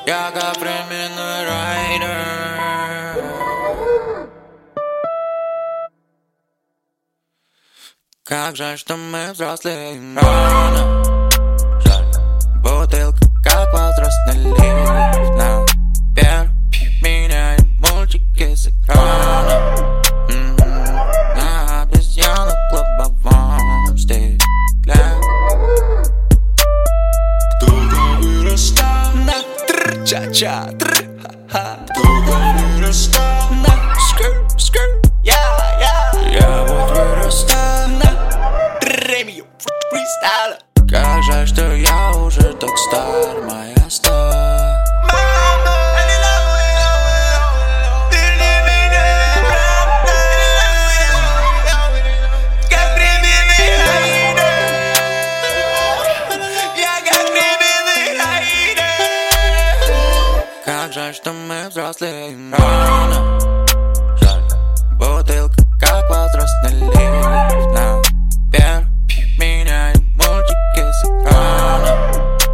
Я как временной райдер. Как жаль, что мы взрослеем рано. Жаль, бутылка, как возрастный лифт. Наверх меняем мультики с экрана. На обезьяну клубовом стекле. Кто-то вырастал На тр-ча-ча, тр-ха-ха. Кто-то вырастал На скр-скр, я вот вырастал на ремью фристайла. Как жаль, что я уже так стар, моя стар. Как жаль, что мы взрослеем рано. Жаль, бутылка, как возрастный лифт. Наверх меняем мультики с экрана.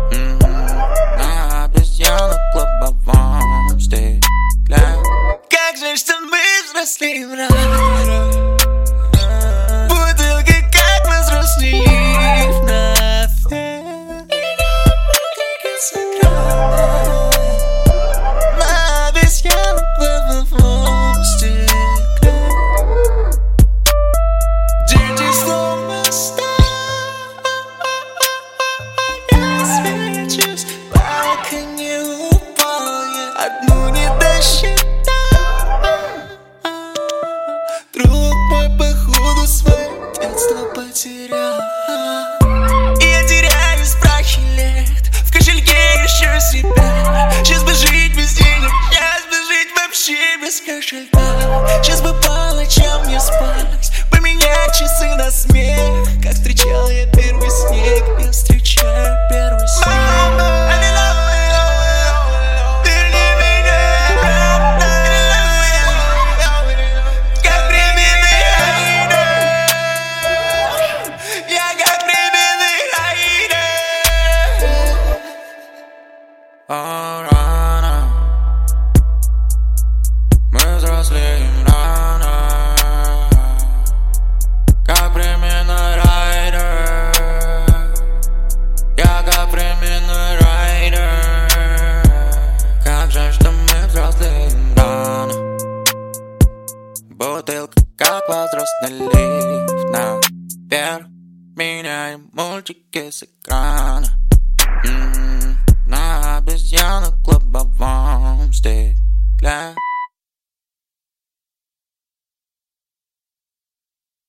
На обезьяну клубовом стекле. Как жаль, что мы взрослеем рано. Бутылка, как возрастный лифт. Наверх мультики с экрана. Дети словно стали. Я свечусь, пока не упал. Я одну не досчитал. Друг мой, походу, свое детство потерял. И я теряюсь в прахе лет. В кошельке еще себя. Сейчас бы жить без денег, сейчас бы жить вообще без кошелька. Сейчас бы по ночам не спать, поменять часы на смех. Как встречал я первый снег, я встречаю первый снег. Верни меня обратно. Как временный райдер. Я как временный райдер. Рано. Мы взрослеем рано. Как временной райдер. Я как временный райдер. Как жаль, что мы взрослеем рано. Бутылка, как возрастный лифт. Наверх меняем мультики с экрана.